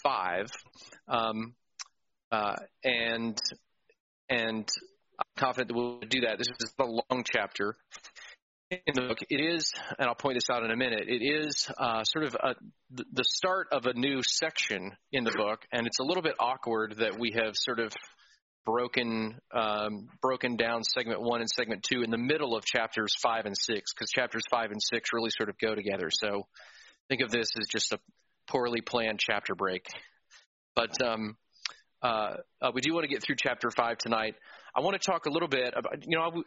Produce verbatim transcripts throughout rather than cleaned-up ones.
five, um, uh, and and I'm confident that we'll do that. This is a long chapter in the book. It is, and I'll point this out in a minute, it is uh, sort of a, the start of a new section in the book, and it's a little bit awkward that we have sort of broken um, broken down segment one and segment two in the middle of chapters five and six, because chapters five and six really sort of go together. So think of this as just a poorly planned chapter break. But um, uh, uh, we do want to get through chapter five tonight. I want to talk a little bit about, you know,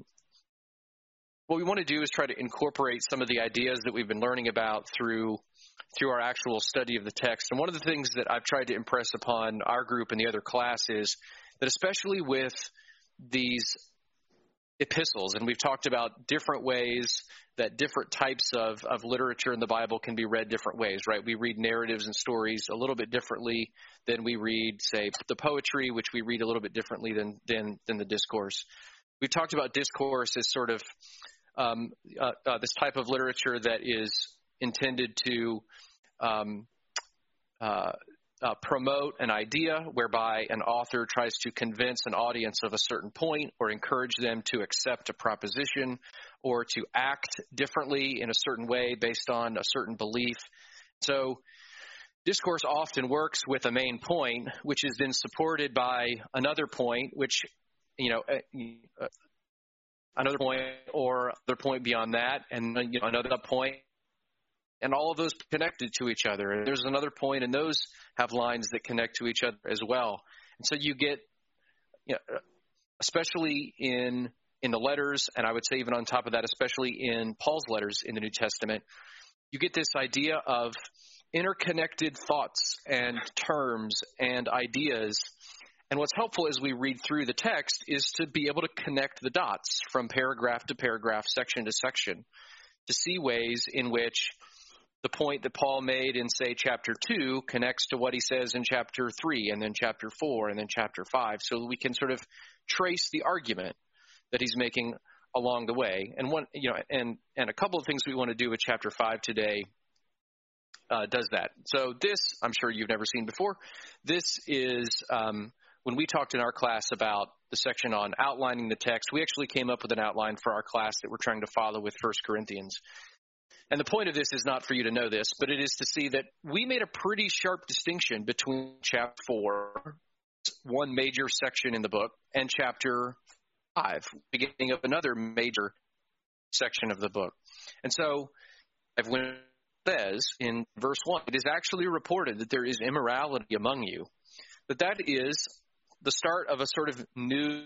what we want to do is try to incorporate some of the ideas that we've been learning about through through our actual study of the text. And one of the things that I've tried to impress upon our group and the other class is that especially with these epistles, and we've talked about different ways that different types of, of literature in the Bible can be read different ways, right? We read narratives and stories a little bit differently than we read, say, the poetry, which we read a little bit differently than than, than the discourse. We've talked about discourse as sort of um, uh, uh, this type of literature that is intended to um, uh, uh, promote an idea whereby an author tries to convince an audience of a certain point or encourage them to accept a proposition or to act differently in a certain way based on a certain belief. So discourse often works with a main point, which is then supported by another point, which, you know, uh, another point or another point beyond that, and you know, another point. And all of those connected to each other. And there's another point, and those have lines that connect to each other as well. And so you get, you know, especially in in the letters, and I would say even on top of that, especially in Paul's letters in the New Testament, you get this idea of interconnected thoughts and terms and ideas. And what's helpful as we read through the text is to be able to connect the dots from paragraph to paragraph, section to section, to see ways in which the point that Paul made in, say, chapter two connects to what he says in chapter three, and then chapter four, and then chapter five, so we can sort of trace the argument that he's making along the way. And one, you know, and and a couple of things we want to do with chapter five today uh, does that. So this, I'm sure you've never seen before. This is um, when we talked in our class about the section on outlining the text. We actually came up with an outline for our class that we're trying to follow with First Corinthians. And the point of this is not for you to know this, but it is to see that we made a pretty sharp distinction between chapter four, one major section in the book, and chapter five, beginning of another major section of the book. And so, when it says in verse one, it is actually reported that there is immorality among you, that that is the start of a sort of new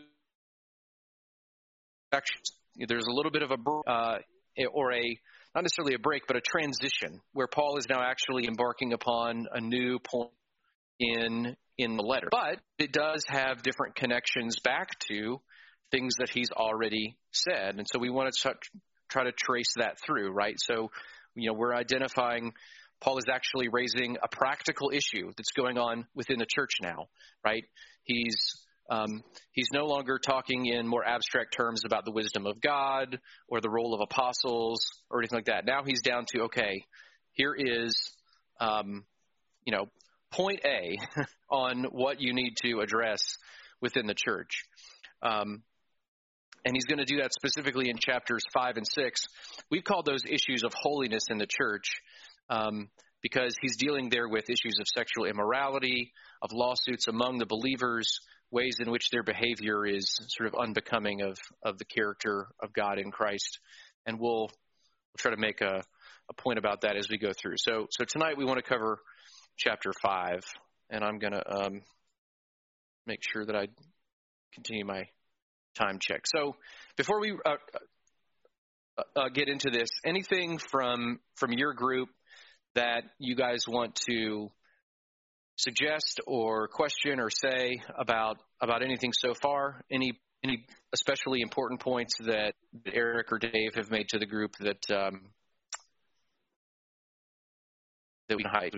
section. There's a little bit of a, uh, or a, not necessarily a break, but a transition where Paul is now actually embarking upon a new point in in the letter. But it does have different connections back to things that he's already said. And so we want to try to trace that through, right? So, you know, we're identifying Paul is actually raising a practical issue that's going on within the church now, right? He's Um, he's no longer talking in more abstract terms about the wisdom of God or the role of apostles or anything like that. Now he's down to, okay, here is, um, you know, point A on what you need to address within the church. Um, and he's going to do that specifically in chapters five and six. We've called those issues of holiness in the church um, because he's dealing there with issues of sexual immorality, of lawsuits among the believers, ways in which their behavior is sort of unbecoming of, of the character of God in Christ. And we'll, we'll try to make a, a point about that as we go through. So so tonight we want to cover chapter five, and I'm going to um, make sure that I continue my time check. So before we uh, uh, get into this, anything from from your group that you guys want to suggest or question or say about about anything so far? Any any especially important points that Eric or Dave have made to the group that um, that we can hide?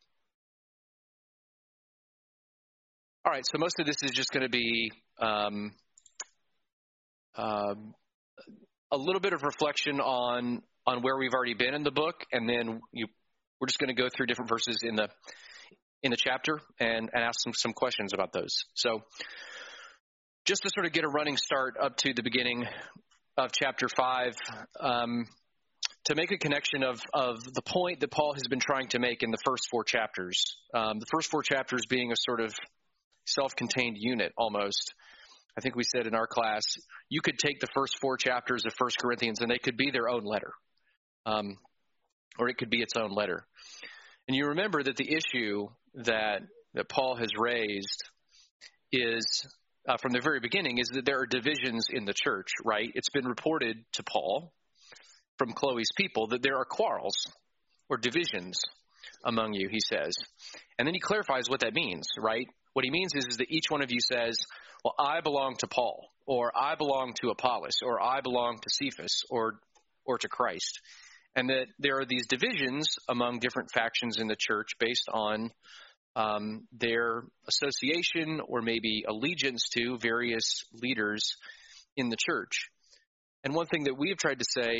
All right, so most of this is just going to be um, um, a little bit of reflection on on where we've already been in the book, and then you, we're just going to go through different verses in the in the chapter and, and ask some, some questions about those. So just to sort of get a running start up to the beginning of chapter five, um, to make a connection of, of the point that Paul has been trying to make in the first four chapters, um, the first four chapters being a sort of self-contained unit almost. I think we said in our class, you could take the first four chapters of First Corinthians and they could be their own letter, um, or it could be its own letter. And you remember that the issue that, that Paul has raised is, uh, from the very beginning, is that there are divisions in the church, right? It's been reported to Paul from Chloe's people that there are quarrels or divisions among you, he says. And then he clarifies what that means, right? What he means is, is that each one of you says, well, I belong to Paul, or I belong to Apollos, or I belong to Cephas, or or to Christ. And that there are these divisions among different factions in the church based on um, their association or maybe allegiance to various leaders in the church. And one thing that we have tried to say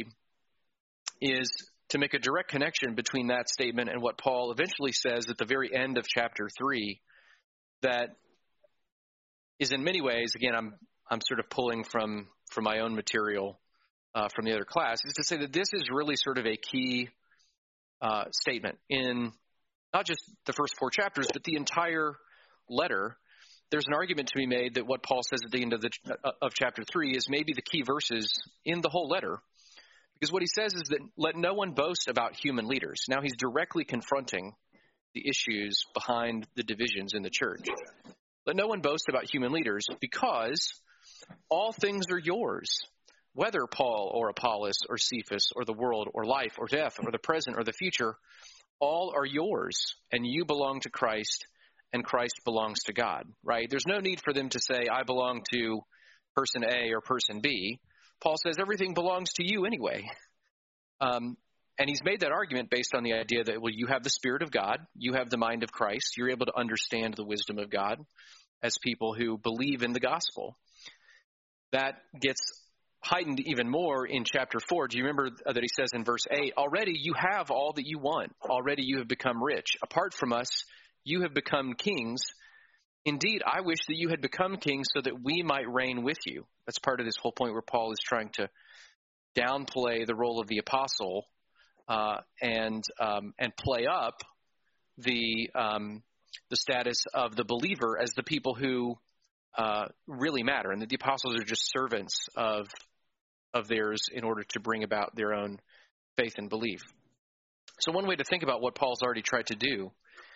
is to make a direct connection between that statement and what Paul eventually says at the very end of chapter three, that is in many ways, again, I'm I'm sort of pulling from, from my own material uh, from the other class, is to say that this is really sort of a key uh, statement in not just the first four chapters, but the entire letter. There's an argument to be made that what Paul says at the end of the of chapter three is maybe the key verses in the whole letter. Because what he says is that let no one boast about human leaders. Now he's directly confronting the issues behind the divisions in the church. Let no one boast about human leaders, because all things are yours, whether Paul or Apollos or Cephas or the world or life or death or the present or the future, all are yours, and you belong to Christ, and Christ belongs to God, right? There's no need for them to say, I belong to person A or person B. Paul says everything belongs to you anyway. Um, and he's made that argument based on the idea that, well, you have the Spirit of God, you have the mind of Christ, you're able to understand the wisdom of God as people who believe in the gospel. That gets heightened even more in chapter four. Do you remember that he says in verse eight, already you have all that you want. Already you have become rich. Apart from us, you have become kings. Indeed, I wish that you had become kings so that we might reign with you. That's part of this whole point where Paul is trying to downplay the role of the apostle uh, and um, and play up the um, the status of the believer as the people who uh, really matter, and that the apostles are just servants of of theirs in order to bring about their own faith and belief. So one way to think about what Paul's already tried to do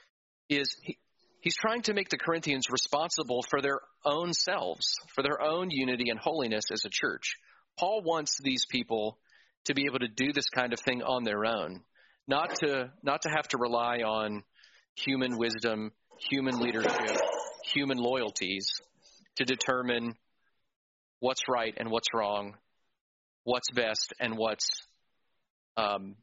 is he, he's trying to make the Corinthians responsible for their own selves, for their own unity and holiness as a church. Paul wants these people to be able to do this kind of thing on their own, not to not to have to rely on human wisdom, human leadership, human loyalties to determine what's right and what's wrong, what's best and what's um,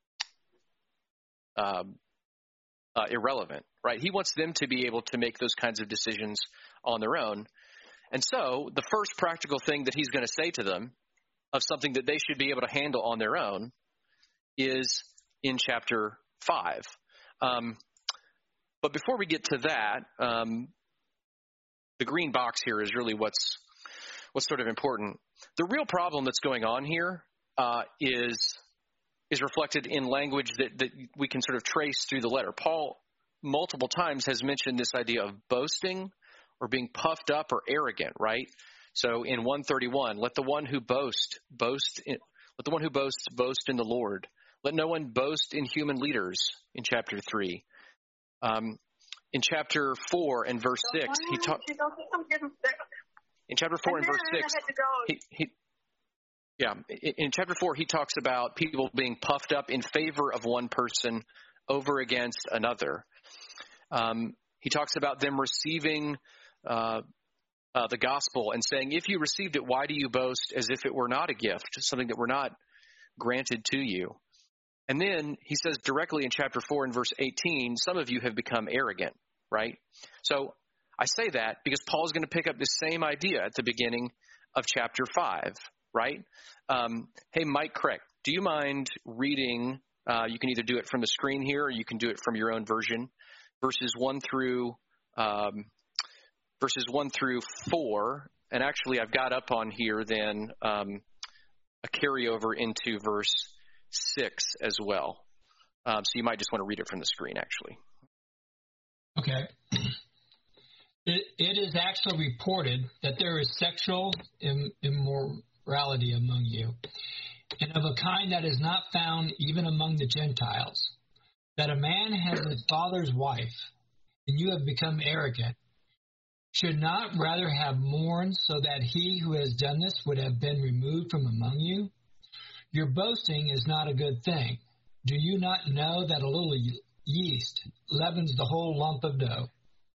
um, uh, irrelevant, right? He wants them to be able to make those kinds of decisions on their own. And so the first practical thing that he's going to say to them of something that they should be able to handle on their own is in chapter five. Um, but before we get to that, um, the green box here is really what's what's sort of important. The real problem that's going on here uh, is is reflected in language that, that we can sort of trace through the letter. Paul multiple times has mentioned this idea of boasting or being puffed up or arrogant, right? So in one thirty-one, let the one who boasts boast in, let the one who boasts boast in the Lord. Let no one boast in human leaders in chapter three. Um, in chapter four and verse six, he talks. In chapter four and verse six, he, he yeah, in chapter four he talks about people being puffed up in favor of one person over against another. Um, he talks about them receiving uh, uh, the gospel and saying, if you received it, why do you boast as if it were not a gift, something that were not granted to you? And then he says directly in chapter four and verse eighteen, some of you have become arrogant, right? So I say that because Paul is going to pick up this same idea at the beginning of chapter five, right? Um, hey, Mike Craig, do you mind reading, uh, you can either do it from the screen here or you can do it from your own version, verses one through um, verses one through four, and actually I've got up on here then um, a carryover into verse six as well. Um, so you might just want to read it from the screen, actually. Okay. It, it is actually reported that there is sexual Im- immorality among you, and of a kind that is not found even among the Gentiles, that a man has his father's wife, and you have become arrogant. Should not rather have mourned so that he who has done this would have been removed from among you? Your boasting is not a good thing. Do you not know that a little yeast leavens the whole lump of dough?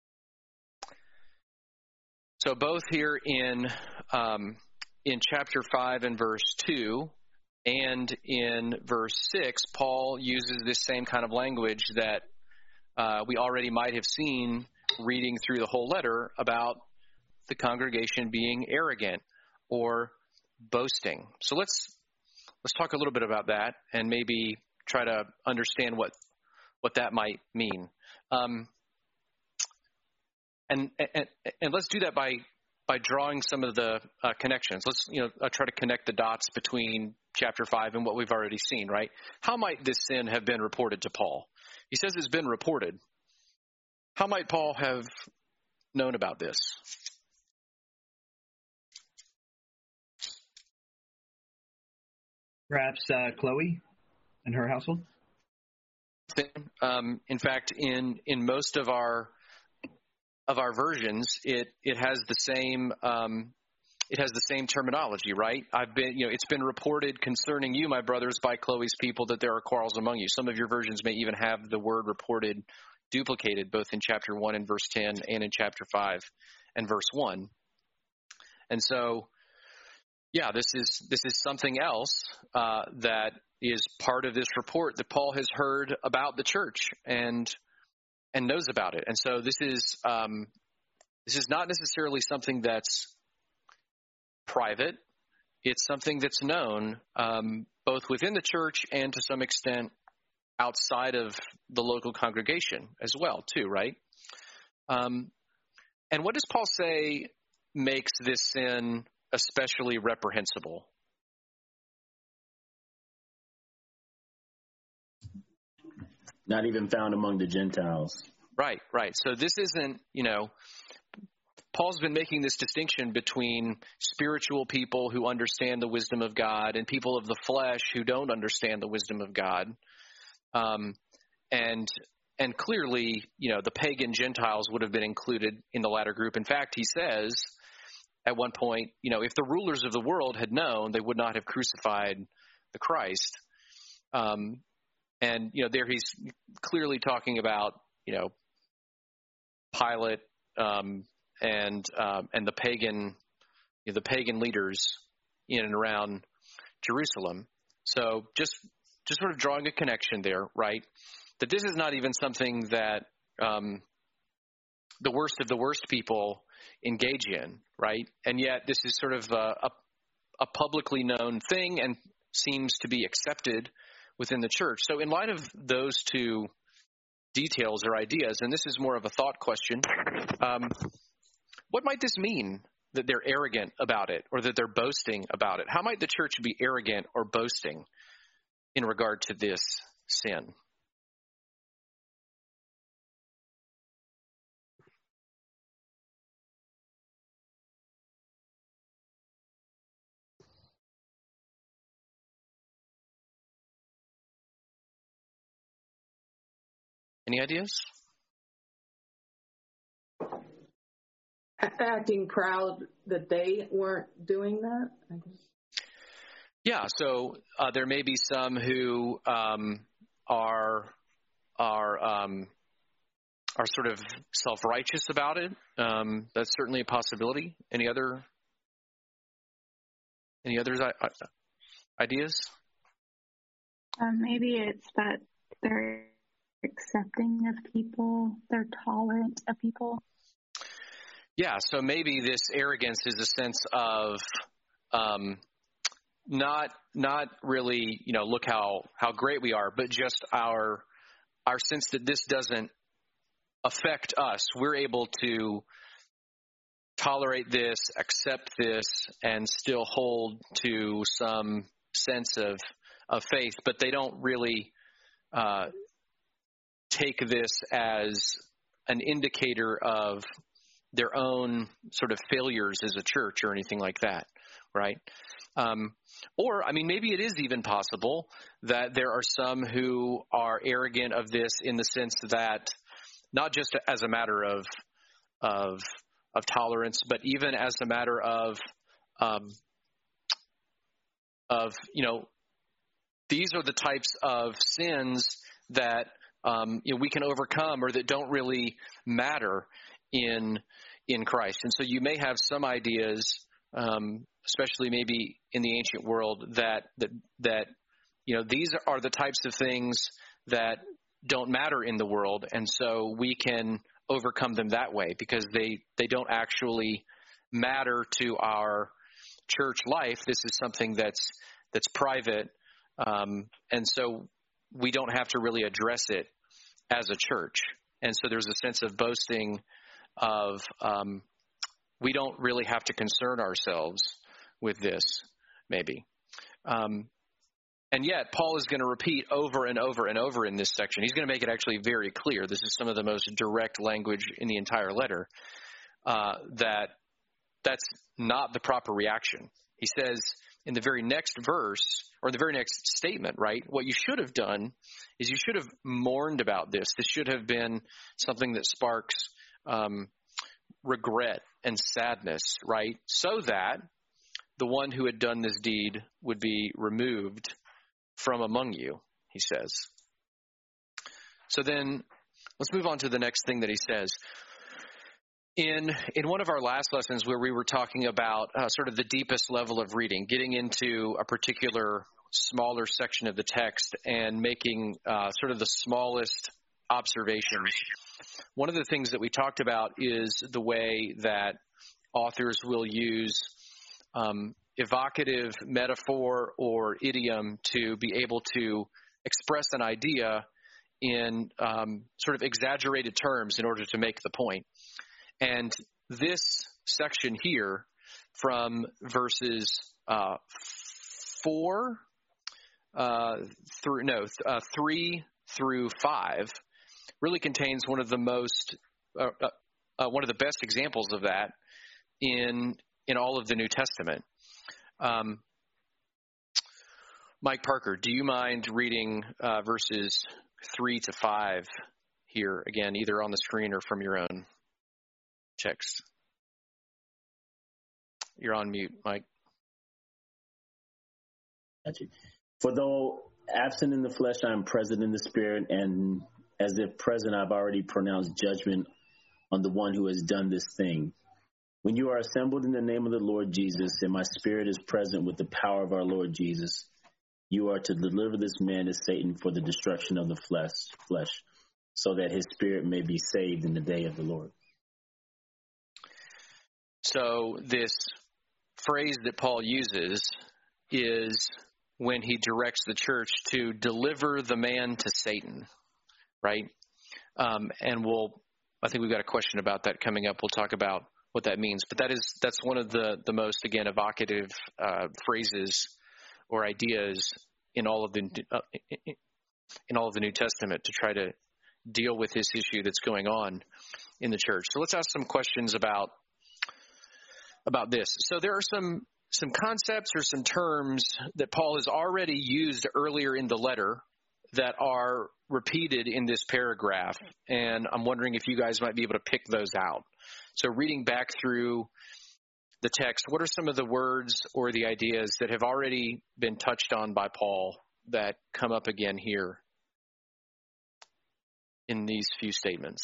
So both here in um, in chapter five and verse two and in verse six, Paul uses this same kind of language that uh, we already might have seen reading through the whole letter about the congregation being arrogant or boasting. So let's let's talk a little bit about that and maybe try to understand what what that might mean. Um, and, and and let's do that by by drawing some of the uh, connections. Let's you know uh, try to connect the dots between chapter five and what we've already seen. Right? How might this sin have been reported to Paul? He says it's been reported. How might Paul have known about this? Perhaps uh, Chloe and her household. Um, in fact, in in most of our of our versions, it it has the same um, it has the same terminology, right? I've been, you know, it's been reported concerning you, my brothers, by Chloe's people that there are quarrels among you. Some of your versions may even have the word reported duplicated, both in chapter one and verse ten, and in chapter five and verse one. And so, yeah, this is this is something else uh, that is part of this report that Paul has heard about the church and and knows about it. And so this is um, this is not necessarily something that's private. It's something that's known um, both within the church and to some extent outside of the local congregation as well, too, right? Um, and what does Paul say makes this sin especially reprehensible? Not even found among the Gentiles. Right, right. So this isn't, you know, Paul's been making this distinction between spiritual people who understand the wisdom of God and people of the flesh who don't understand the wisdom of God. Um, and and clearly, you know, the pagan Gentiles would have been included in the latter group. In fact, he says at one point, you know, if the rulers of the world had known, they would not have crucified the Christ. Um, and, you know, there he's clearly talking about, you know, Pilate um, and um, and the pagan, you know, the pagan leaders in and around Jerusalem. So just just sort of drawing a connection there, right? That this is not even something that um, the worst of the worst people engage in, right? And yet this is sort of a, a, a publicly known thing and seems to be accepted within the church. So in light of those two details or ideas, and this is more of a thought question, um, what might this mean that they're arrogant about it or that they're boasting about it? How might the church be arrogant or boasting in regard to this sin? Any ideas? Acting proud that they weren't doing that, I guess. Yeah, so uh, there may be some who um, are are um, are sort of self-righteous about it. Um, that's certainly a possibility. Any other any others I, I, ideas? Um, maybe it's that they're accepting of people, they're tolerant of people. Yeah, so maybe this arrogance is a sense of um, not not really, you know, look how, how great we are, but just our our sense that this doesn't affect us. We're able to tolerate this, accept this, and still hold to some sense of, of faith, but they don't really uh, take this as an indicator of their own sort of failures as a church or anything like that, right? Um, or, I mean, maybe it is even possible that there are some who are arrogant of this in the sense that not just as a matter of of of tolerance, but even as a matter of um, of you know, these are the types of sins that um, you know, we can overcome or that don't really matter in in Christ. And so you may have some ideas, um, especially maybe in the ancient world, that that that you know, these are the types of things that don't matter in the world, and so we can overcome them that way because they they don't actually matter to our church life. This is something that's that's private, um, and so we don't have to really address it as a church. And so there's a sense of boasting of um, we don't really have to concern ourselves with this, maybe. Um, and yet, Paul is going to repeat over and over and over in this section. He's going to make it actually very clear. This is some of the most direct language in the entire letter, uh, that that's not the proper reaction. He says in the very next verse, or the very next statement, right, what you should have done is you should have mourned about this. This should have been something that sparks um, regret and sadness, right, so that the one who had done this deed would be removed from among you, he says. So then let's move on to the next thing that he says. In in one of our last lessons where we were talking about uh, sort of the deepest level of reading, getting into a particular smaller section of the text and making uh, sort of the smallest observations, one of the things that we talked about is the way that authors will use um, evocative metaphor or idiom to be able to express an idea in um, sort of exaggerated terms in order to make the point. And this section here, from verses uh, four uh, through no uh, three through five, really contains one of the most uh, uh, one of the best examples of that in in all of the New Testament. Um, Mike Parker, do you mind reading uh, verses three to five here again, either on the screen or from your own text? You're on mute, Mike. Gotcha. For though absent in the flesh, I am present in the spirit, and as if present, I've already pronounced judgment on the one who has done this thing. When you are assembled in the name of the Lord Jesus, and my spirit is present with the power of our Lord Jesus, you are to deliver this man to Satan for the destruction of the flesh, flesh, so that his spirit may be saved in the day of the Lord. So this phrase that Paul uses is when he directs the church to deliver the man to Satan, right? Um, and we'll, I think we've got a question about that coming up. We'll talk about what that means. But that is, that's one of the, the most, again, evocative uh, phrases or ideas in all of the uh, in all of the New Testament to try to deal with this issue that's going on in the church. So let's ask some questions about about this. So there are some some concepts or some terms that Paul has already used earlier in the letter that are repeated in this paragraph, and I'm wondering if you guys might be able to pick those out. So reading back through the text, what are some of the words or the ideas that have already been touched on by Paul that come up again here in these few statements?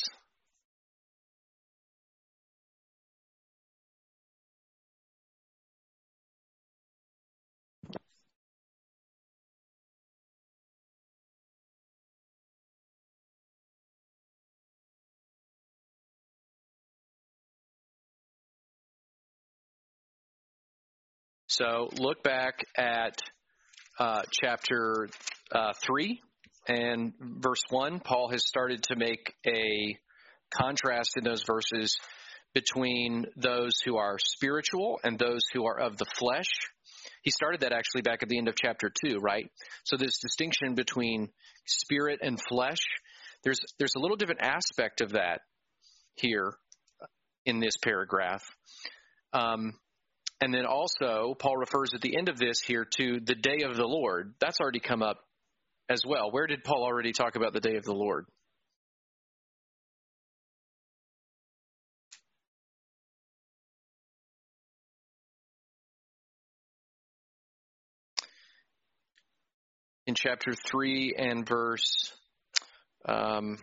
So look back at uh, chapter uh, three and verse one. Paul has started to make a contrast in those verses between those who are spiritual and those who are of the flesh. He started that actually back at the end of chapter two, right? So this distinction between spirit and flesh, there's there's a little different aspect of that here in this paragraph. Um, and then also, Paul refers at the end of this here to the day of the Lord. That's already come up as well. Where did Paul already talk about the day of the Lord? In chapter three and verse um,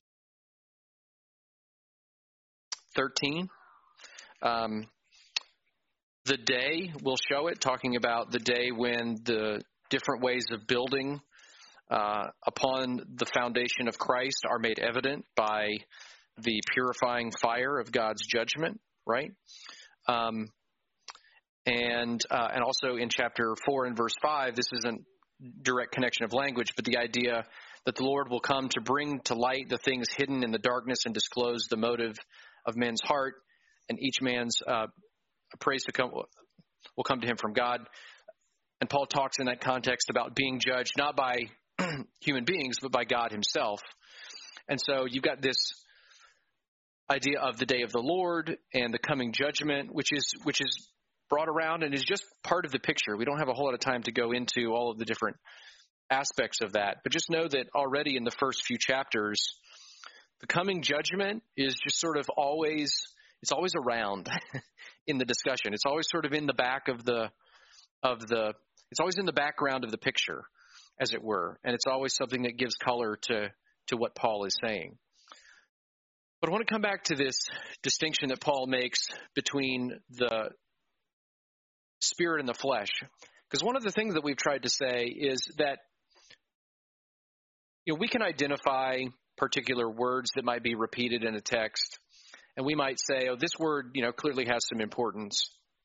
thirteen, um, the day will show it, talking about the day when the different ways of building uh, upon the foundation of Christ are made evident by the purifying fire of God's judgment, right? Um, and uh, and also in chapter four and verse five, this isn't direct connection of language, but the idea that the Lord will come to bring to light the things hidden in the darkness and disclose the motive of men's heart, and each man's uh, praise to come will come to him from God. And Paul talks in that context about being judged not by human beings, but by God himself. And so you've got this idea of the day of the Lord and the coming judgment, which is which is brought around and is just part of the picture. We don't have a whole lot of time to go into all of the different aspects of that, but just know that already in the first few chapters, the coming judgment is just sort of always, it's always around in the discussion. It's always sort of in the back of the, of the, it's always in the background of the picture, as it were. And it's always something that gives color to, to what Paul is saying. But I want to come back to this distinction that Paul makes between the spirit and the flesh. Because one of the things that we've tried to say is that, you know, we can identify particular words that might be repeated in a text, and we might say, oh, this word, you know, clearly has some importance.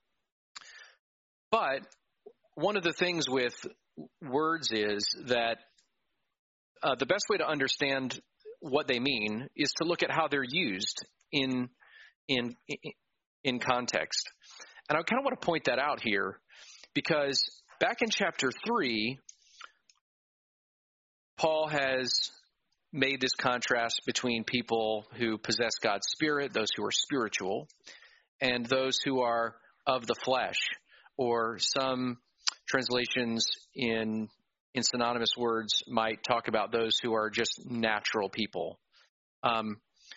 But one of the things with words is that uh, the best way to understand what they mean is to look at how they're used in in in context. And I kind of want to point that out here, because back in chapter three, Paul has made this contrast between people who possess God's Spirit, those who are spiritual, and those who are of the flesh, or some translations in in synonymous words might talk about those who are just natural people. Um,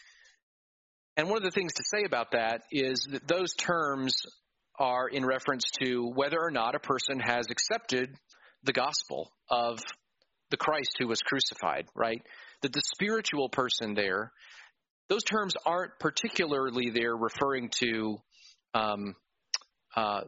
and one of the things to say about that is that those terms are in reference to whether or not a person has accepted the gospel of the Christ who was crucified, right? That the spiritual person there, those terms aren't particularly there referring to um, uh,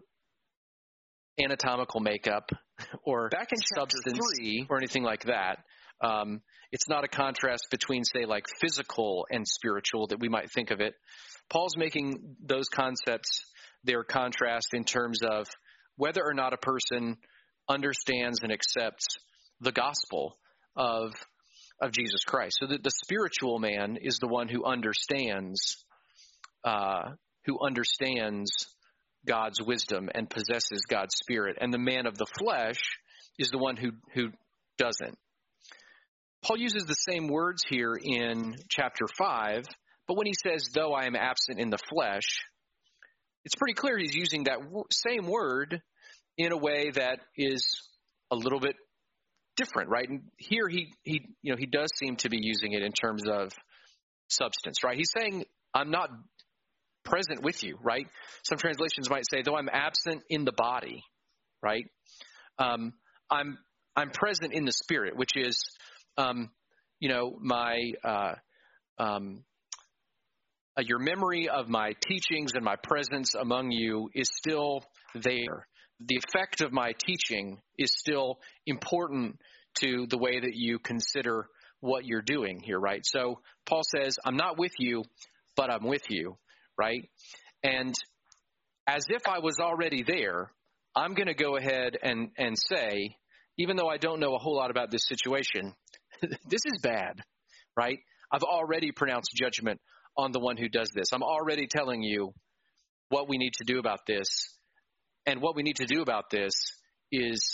anatomical makeup or back in substance three or anything like that. Um, it's not a contrast between, say, like physical and spiritual that we might think of it. Paul's making those concepts their contrast in terms of whether or not a person understands and accepts the gospel of of Jesus Christ. So that the spiritual man is the one who understands uh, who understands God's wisdom and possesses God's Spirit, and the man of the flesh is the one who who doesn't. Paul uses the same words here in chapter five, but when he says, "Though I am absent in the flesh," it's pretty clear he's using that same word in a way that is a little bit different, right? And here he, he, you know, he does seem to be using it in terms of substance, right? He's saying, I'm not present with you, right? Some translations might say, though I'm absent in the body, right? Um, I'm, I'm present in the spirit, which is, um, you know, my, uh, um, Uh, your memory of my teachings and my presence among you is still there. The effect of my teaching is still important to the way that you consider what you're doing here, right? So Paul says, I'm not with you, but I'm with you, right? And as if I was already there, I'm going to go ahead and, and say, even though I don't know a whole lot about this situation, this is bad, right? I've already pronounced judgment on the one who does this. I'm already telling you what we need to do about this. And what we need to do about this is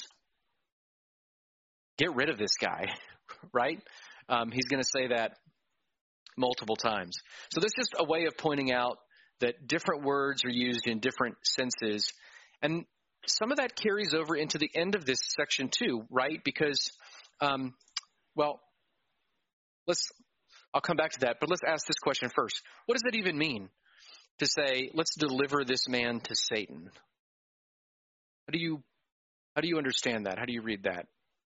get rid of this guy, right? Um, he's going to say that multiple times. So this is just a way of pointing out that different words are used in different senses. And some of that carries over into the end of this section too, right? Because, um, well, let's, I'll come back to that, but let's ask this question first. What does it even mean to say, let's deliver this man to Satan? How do you, how do you understand that? How do you read that?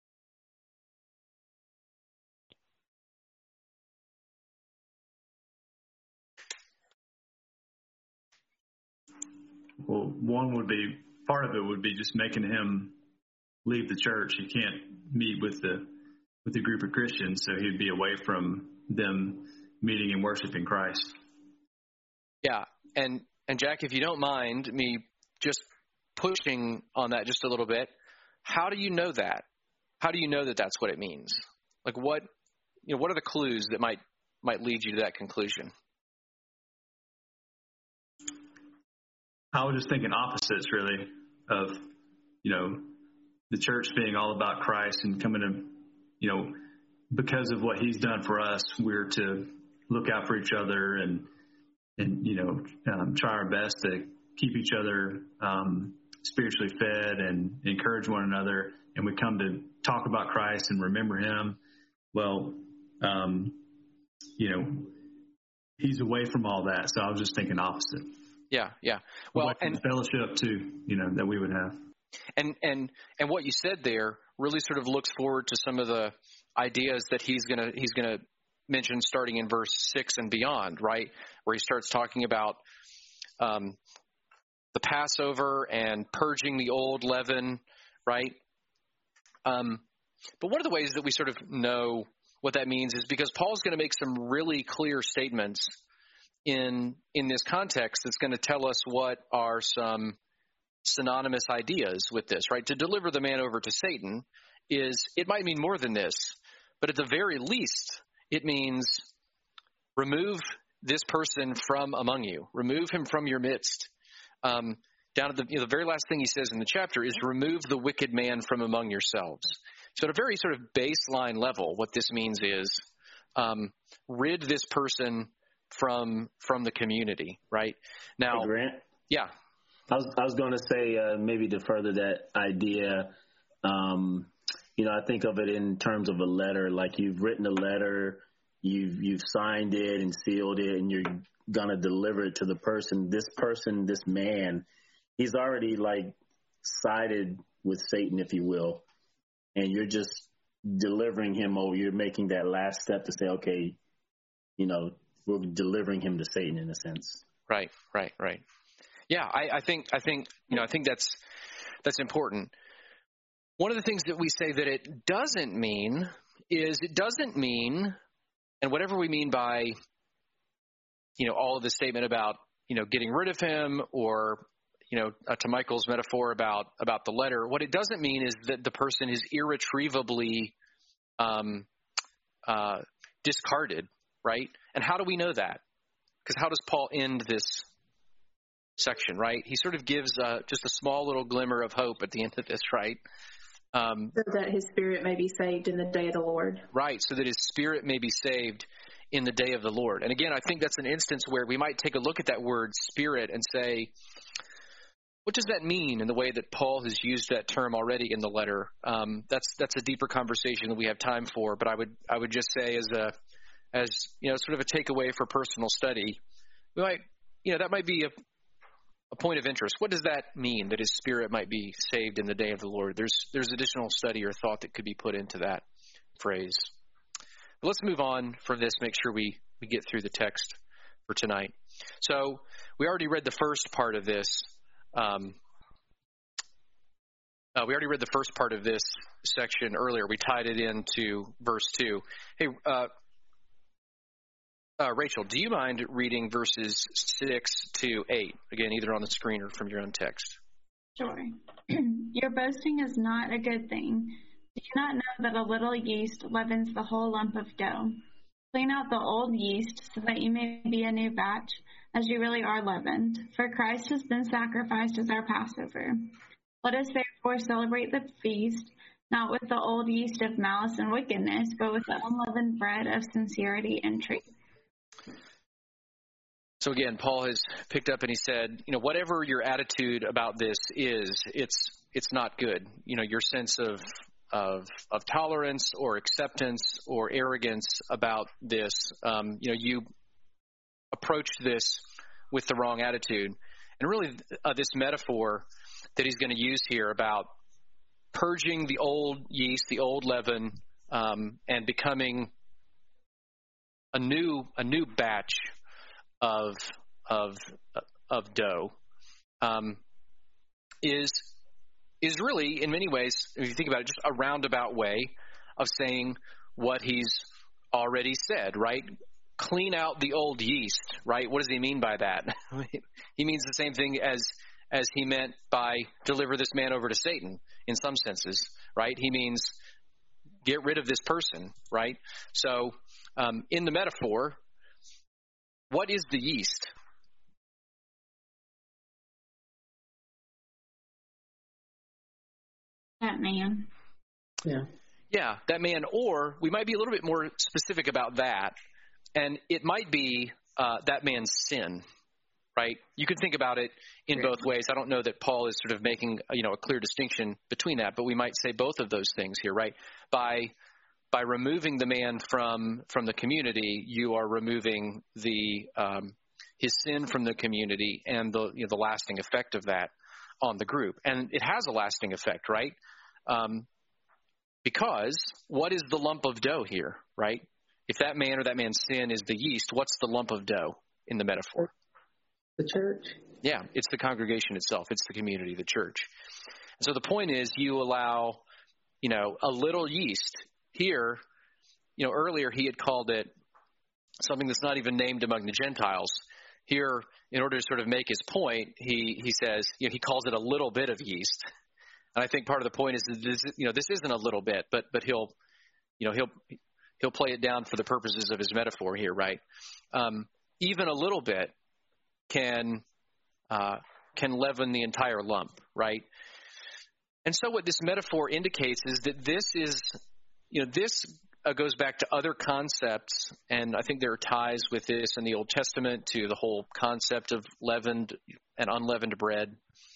Well, one would be, part of it would be just making him leave the church. He can't meet with the with the group of Christians, so he'd be away from them meeting and worshiping Christ. Yeah, and and Jack, if you don't mind me just pushing on that just a little bit, how do you know that? How do you know that that's what it means? Like what, you know, what are the clues that might might lead you to that conclusion? I was just thinking opposites, really, of, you know, the church being all about Christ and coming to, you know, because of what he's done for us, we're to look out for each other and, and you know, um, try our best to keep each other um, spiritually fed and encourage one another. And we come to talk about Christ and remember him. Well, um, you know, he's away from all that. So I was just thinking opposite. Yeah, yeah. Well, and the fellowship too, you know, that we would have. And and and what you said there really sort of looks forward to some of the ideas that he's gonna he's gonna mention starting in verse six and beyond, right? Where he starts talking about um, the Passover and purging the old leaven, right? Um, but one of the ways that we sort of know what that means is because Paul's going to make some really clear statements in in this context that's going to tell us what are some synonymous ideas with this, right? To deliver the man over to Satan is, it might mean more than this, but at the very least, it means remove this person from among you, remove him from your midst. Um, down at the, you know, the very last thing he says in the chapter is remove the wicked man from among yourselves. So at a very sort of baseline level, what this means is um, rid this person from from the community, right? Now, hey, Grant? Yeah. I was I was going to say uh, maybe to further that idea, um, you know, I think of it in terms of a letter. Like you've written a letter, you've you've signed it and sealed it, and you're going to deliver it to the person. This person, this man, he's already like sided with Satan, if you will, and you're just delivering him over. You're making that last step to say, okay, you know, we're delivering him to Satan in a sense. Right, right, right. Yeah, I, I think I think you know I think that's that's important. One of the things that we say that it doesn't mean is it doesn't mean, and whatever we mean by, you know, all of the statement about, you know, getting rid of him, or, you know, uh, to Michael's metaphor about about the letter, what it doesn't mean is that the person is irretrievably um, uh, discarded, right? And how do we know that? Because how does Paul end this section, right? He sort of gives uh, just a small little glimmer of hope at the end of this, right? Um, so that his spirit may be saved in the day of the Lord. Right, so that his spirit may be saved in the day of the Lord. And again, I think that's an instance where we might take a look at that word spirit and say, what does that mean in the way that Paul has used that term already in the letter? Um, that's that's a deeper conversation that we have time for, but I would I would just say as a as you know sort of a takeaway for personal study, we might you know that might be a a point of interest. What does that mean, that his spirit might be saved in the day of the Lord? There's there's additional study or thought that could be put into that phrase. But let's move on from this, make sure we, we get through the text for tonight. So we already read the first part of this. Um, uh, we already read the first part of this section earlier. We tied it into verse two. Hey, uh, Uh, Rachel, do you mind reading verses six to eight, again, either on the screen or from your own text? Sure. Your boasting is not a good thing. Do you not know that a little yeast leavens the whole lump of dough? Clean out the old yeast so that you may be a new batch, as you really are leavened. For Christ has been sacrificed as our Passover. Let us therefore celebrate the feast, not with the old yeast of malice and wickedness, but with the unleavened bread of sincerity and truth. So again, Paul has picked up and he said, you know, whatever your attitude about this is, it's it's not good. You know, your sense of of of tolerance or acceptance or arrogance about this, um, you know, you approached this with the wrong attitude. And really, uh, this metaphor that he's going to use here about purging the old yeast, the old leaven, um, and becoming a new a new batch of of of dough um, is is really, in many ways, if you think about it, just a roundabout way of saying what he's already said, right? Clean out the old yeast, right? What does he mean by that? He means the same thing as as he meant by deliver this man over to Satan in some senses, right? He means get rid of this person, right? So um, in the metaphor, what is the yeast? That man. Yeah. Yeah, that man. Or we might be a little bit more specific about that, and it might be uh, that man's sin, right? You could think about it in both ways. I don't know that Paul is sort of making, you know, a clear distinction between that, but we might say both of those things here, right? By by removing the man from from the community, you are removing the um, his sin from the community and the you know, the lasting effect of that on the group. And it has a lasting effect, right? Um, because what is the lump of dough here, right? If that man or that man's sin is the yeast, what's the lump of dough in the metaphor? The church. Yeah, it's the congregation itself. It's the community, the church. So the point is you allow, you know, a little yeast. Here, you know, earlier he had called it something that's not even named among the Gentiles. Here, in order to sort of make his point, he, he says, you know, he calls it a little bit of yeast. And I think part of the point is that this, you know, this isn't a little bit, but but he'll, you know, he'll he'll play it down for the purposes of his metaphor here, right? Um, even a little bit can uh, can leaven the entire lump, right? And so what this metaphor indicates is that this is, you know, this uh, goes back to other concepts, and I think there are ties with this in the Old Testament to the whole concept of leavened and unleavened bread.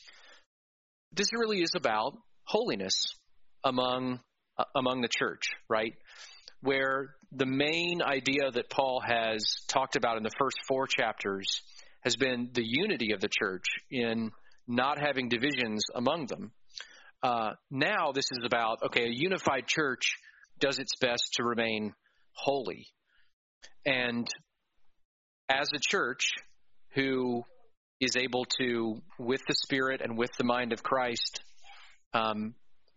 This really is about holiness among uh, among the church, right? Where the main idea that Paul has talked about in the first four chapters has been the unity of the church in not having divisions among them. Uh, now this is about, okay, a unified church does its best to remain holy. And as a church who is able to, with the Spirit and with the mind of Christ, um,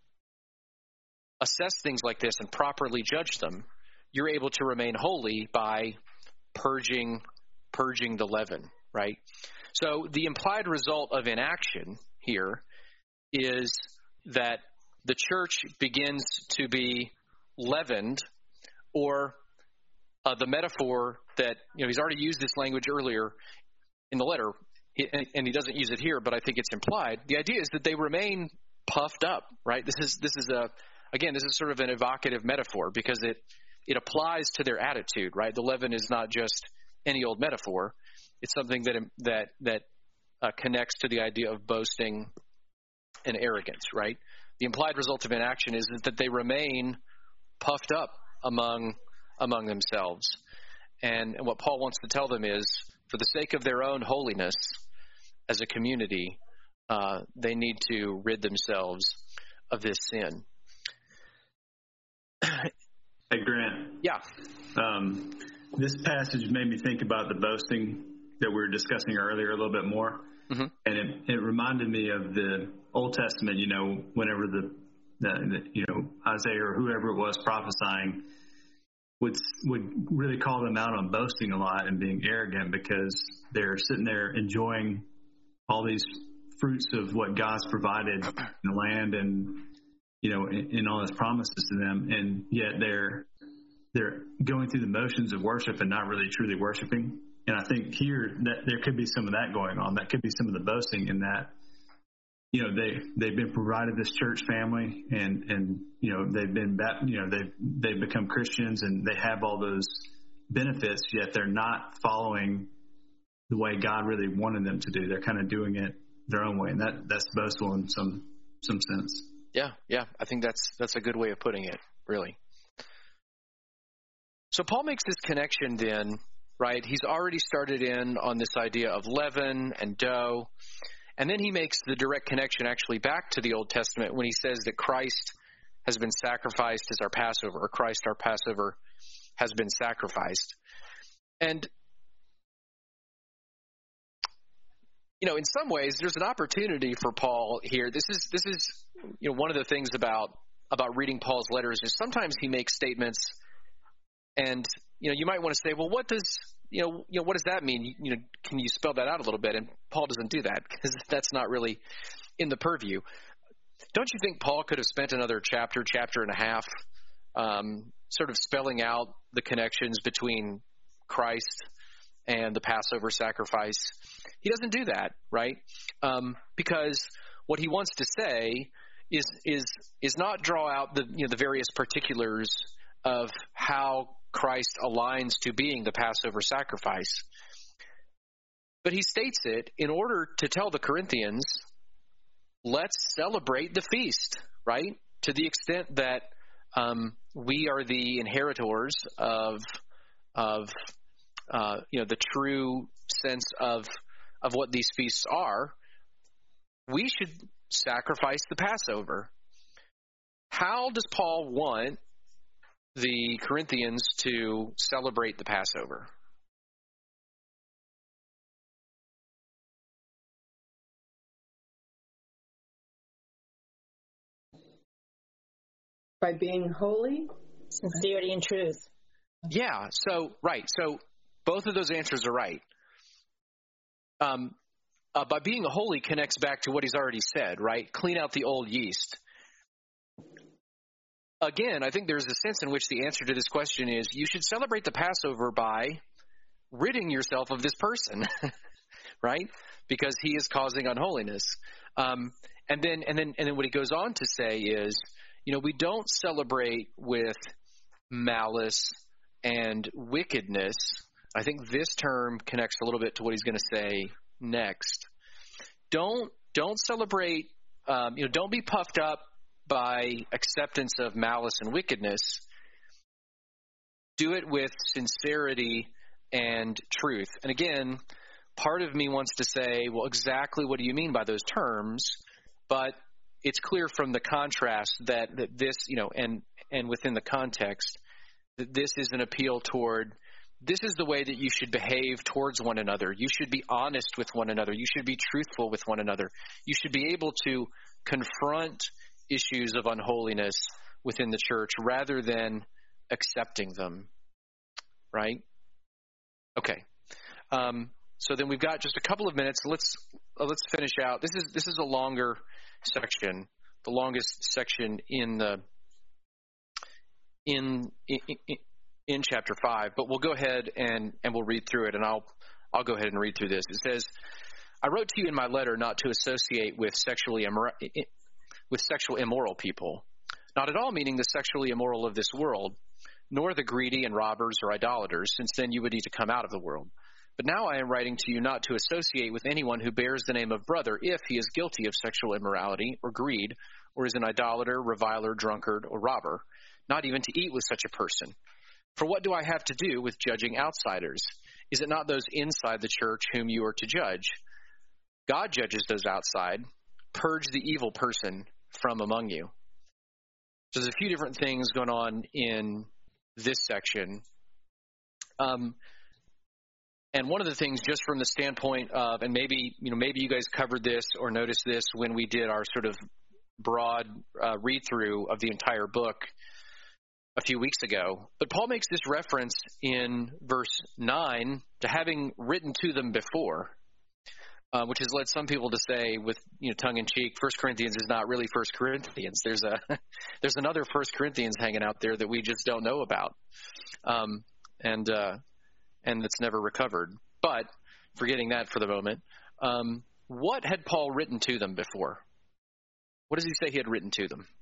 assess things like this and properly judge them, you're able to remain holy by purging, purging the leaven, right? So the implied result of inaction here is that the church begins to be leavened, or uh, the metaphor that, you know, he's already used this language earlier in the letter, and he doesn't use it here, but I think it's implied. The idea is that they remain puffed up, right? This is this is a again, this is sort of an evocative metaphor because it it applies to their attitude, right? The leaven is not just any old metaphor; it's something that that that uh, connects to the idea of boasting and arrogance, right? The implied result of inaction is that they remain puffed up among among themselves, and, and what Paul wants to tell them is, for the sake of their own holiness as a community, uh, they need to rid themselves of this sin. Hey, Grant. Yeah. Um, this passage made me think about the boasting that we were discussing earlier a little bit more. Mm-hmm. And it, it reminded me of the Old Testament, you know, whenever the, the, the, you know, Isaiah or whoever it was prophesying would would really call them out on boasting a lot and being arrogant because they're sitting there enjoying all these fruits of what God's provided in the land and, you know, in, in all his promises to them. And yet they're they're going through the motions of worship and not really truly worshiping. And I think here that there could be some of that going on. That could be some of the boasting in that, you know, they, they've been provided this church family and, and, you know, they've been, you know, they've, they've become Christians and they have all those benefits, yet they're not following the way God really wanted them to do. They're kind of doing it their own way. And that, that's boastful in some, some sense. Yeah. Yeah. I think that's, that's a good way of putting it, really. So Paul makes this connection then, right? He's already started in on this idea of leaven and dough. And then he makes the direct connection actually back to the Old Testament when he says that Christ has been sacrificed as our Passover, or Christ our Passover has been sacrificed. And, you know, in some ways, there's an opportunity for Paul here. This is, this is, you know, one of the things about, about reading Paul's letters is sometimes he makes statements and, you know, you might want to say, well, what does, you know, you know, what does that mean? You, you know, can you spell that out a little bit? And Paul doesn't do that because that's not really in the purview. Don't you think Paul could have spent another chapter, chapter and a half, um, sort of spelling out the connections between Christ and the Passover sacrifice? He doesn't do that, right? Um, because what he wants to say is is is not draw out the you know the various particulars of how Christ aligns to being the Passover sacrifice. But he states it in order to tell the Corinthians, let's celebrate the feast, right? To the extent that um, we are the inheritors of, of uh, you know, the true sense of of what these feasts are, we should sacrifice the Passover. How does Paul want the Corinthians to celebrate the Passover? By being holy? Sincerity and truth. Yeah, so, right. So both of those answers are right. Um, uh, by being holy connects back to what he's already said, right? Clean out the old yeast. Again, I think there's a sense in which the answer to this question is you should celebrate the Passover by ridding yourself of this person, right? Because he is causing unholiness. Um, and then, and then, and then what he goes on to say is, you know, we don't celebrate with malice and wickedness. I think this term connects a little bit to what he's going to say next. Don't don't celebrate. Um, you know, don't be puffed up by acceptance of malice and wickedness. Do it with sincerity and truth. And again, part of me wants to say, well, exactly what do you mean by those terms? But it's clear from the contrast that, that this, you know, and, and within the context, that this is an appeal toward, this is the way that you should behave towards one another. You should be honest with one another. You should be truthful with one another. You should be able to confront issues of unholiness within the church rather than accepting them, right? Okay. Um, so then we've got just a couple of minutes. Let's uh, let's finish out. This is this is a longer section, the longest section in the in in, in in chapter five. But we'll go ahead and and we'll read through it, and I'll I'll go ahead and read through this. It says, "I wrote to you in my letter not to associate with sexually immor- with sexual immoral people, not at all meaning the sexually immoral of this world, nor the greedy and robbers or idolaters, since then you would need to come out of the world. But now I am writing to you not to associate with anyone who bears the name of brother if he is guilty of sexual immorality or greed, or is an idolater, reviler, drunkard, or robber, not even to eat with such a person. For what do I have to do with judging outsiders? Is it not those inside the church whom you are to judge? God judges those outside. Purge the evil person from among you." So there's a few different things going on in this section. Um, and one of the things, just from the standpoint of, and maybe, you know, maybe you guys covered this or noticed this when we did our sort of broad uh, read through of the entire book a few weeks ago, but Paul makes this reference in verse nine to having written to them before. uh, which has led some people to say, with you know tongue in cheek, First Corinthians is not really First Corinthians. There's a there's another First Corinthians hanging out there that we just don't know about, um, and uh, and that's never recovered. But forgetting that for the moment, um, what had Paul written to them before? What does he say he had written to them?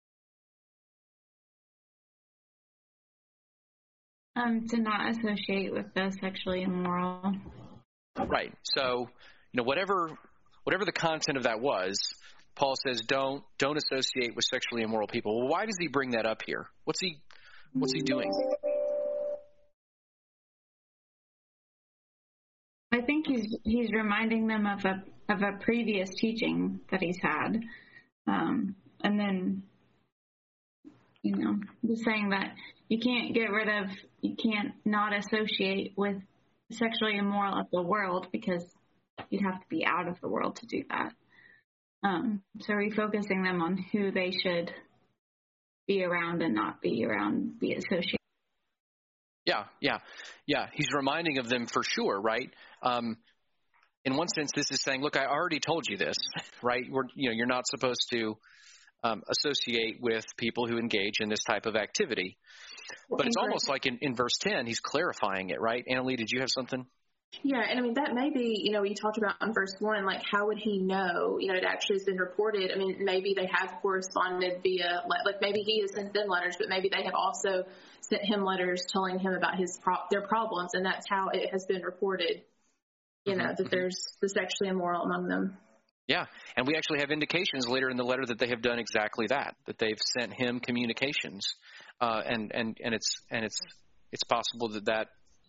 Um, to not associate with the sexually immoral. Right. So, you know, whatever whatever the content of that was, Paul says don't don't associate with sexually immoral people. Well, why does he bring that up here? What's he what's he doing? I think he's he's reminding them of a of a previous teaching that he's had, um, and then you know, just saying that you can't get rid of, you can't not associate with sexually immoral of the world because you'd have to be out of the world to do that. Um, so refocusing them on who they should be around and not be around, be associated. Yeah, yeah, yeah. He's reminding of them for sure, right? Um, in one sense, this is saying, look, I already told you this, right? We're, you know, you're not supposed to um, associate with people who engage in this type of activity. But it's almost like in, in verse ten, he's clarifying it, right? Annalie, did you have something? Yeah, and I mean, that may be, you know, you talked about in verse one, like, how would he know? You know, it actually has been reported. I mean, maybe they have corresponded via, like, maybe he has sent them letters, but maybe they have also sent him letters telling him about his pro- their problems, and that's how it has been reported, you mm-hmm. know, that there's the sexually immoral among them. Yeah, and we actually have indications later in the letter that they have done exactly that, that they've sent him communications, uh, and, and, and it's and it's it's possible that that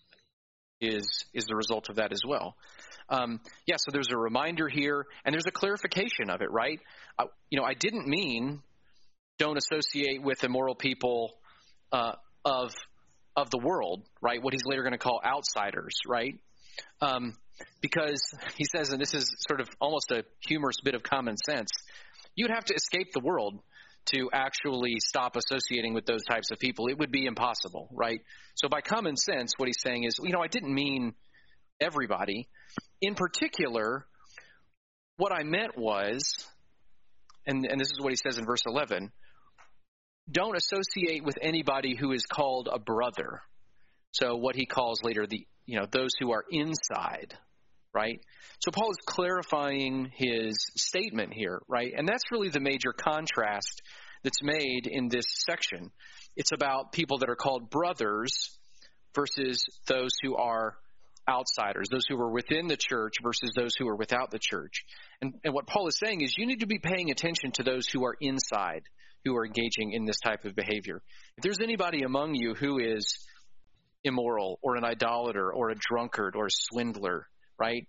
is is the result of that as well. Um, yeah, so there's a reminder here, and there's a clarification of it, right? I, you know, I didn't mean don't associate with immoral people uh, of of the world, right? What he's later going to call outsiders, right? Um, because he says, and this is sort of almost a humorous bit of common sense, you'd have to escape the world to actually stop associating with those types of people. It would be impossible, right? So by common sense, what he's saying is, you know, I didn't mean everybody. In particular, what I meant was, and, and this is what he says in verse eleven, don't associate with anybody who is called a brother. So what he calls later the, you know, those who are inside, right? So Paul is clarifying his statement here, right? And that's really the major contrast that's made in this section. It's about people that are called brothers versus those who are outsiders, those who are within the church versus those who are without the church. And, and what Paul is saying is you need to be paying attention to those who are inside, who are engaging in this type of behavior. If there's anybody among you who is immoral or an idolater or a drunkard or a swindler, right?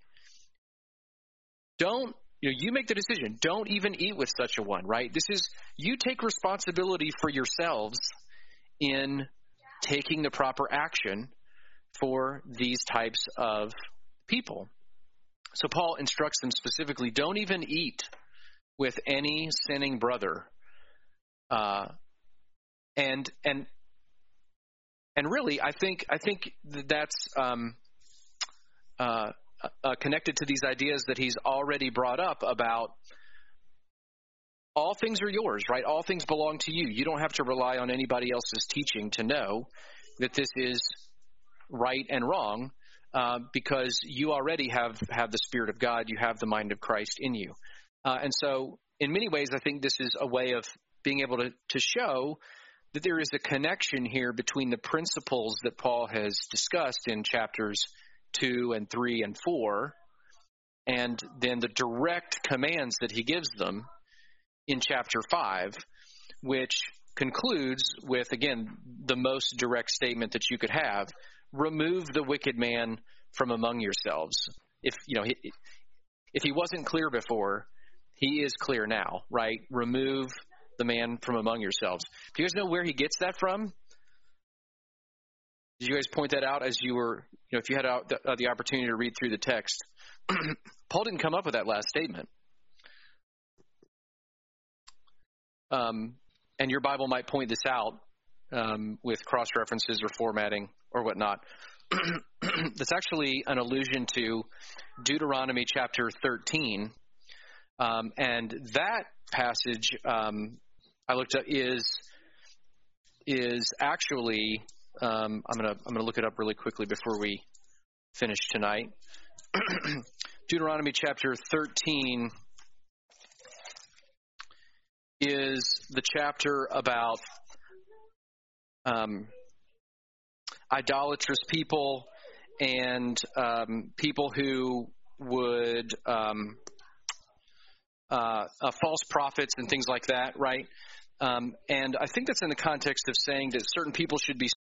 Don't, you know, you make the decision. Don't even eat with such a one, right? This is, you take responsibility for yourselves in taking the proper action for these types of people. So Paul instructs them specifically, don't even eat with any sinning brother. Uh, and, and, and really, I think, I think that's, um, uh, Uh, connected to these ideas that he's already brought up about all things are yours, right? All things belong to you. You don't have to rely on anybody else's teaching to know that this is right and wrong, uh, because you already have, have the Spirit of God. You have the mind of Christ in you. Uh, and so in many ways, I think this is a way of being able to, to show that there is a connection here between the principles that Paul has discussed in chapters two and three and four, and then the direct commands that he gives them in chapter five, which concludes with, again, the most direct statement that you could have: remove the wicked man from among yourselves. If you know, if he wasn't clear before, he is clear now, right? Remove the man from among yourselves. Do you guys know where he gets that from? Did you guys point that out as you were, you know, if you had uh, the, uh, the opportunity to read through the text? Paul didn't come up with that last statement. Um, and your Bible might point this out um, with cross-references or formatting or whatnot. that's actually an allusion to Deuteronomy chapter thirteen. Um, and that passage um, I looked up is is actually um, I'm gonna I'm gonna look it up really quickly before we finish tonight. Deuteronomy chapter thirteen is the chapter about um, idolatrous people and um, people who would um, uh, uh, false prophets and things like that, right? Um, and I think that's in the context of saying that certain people should be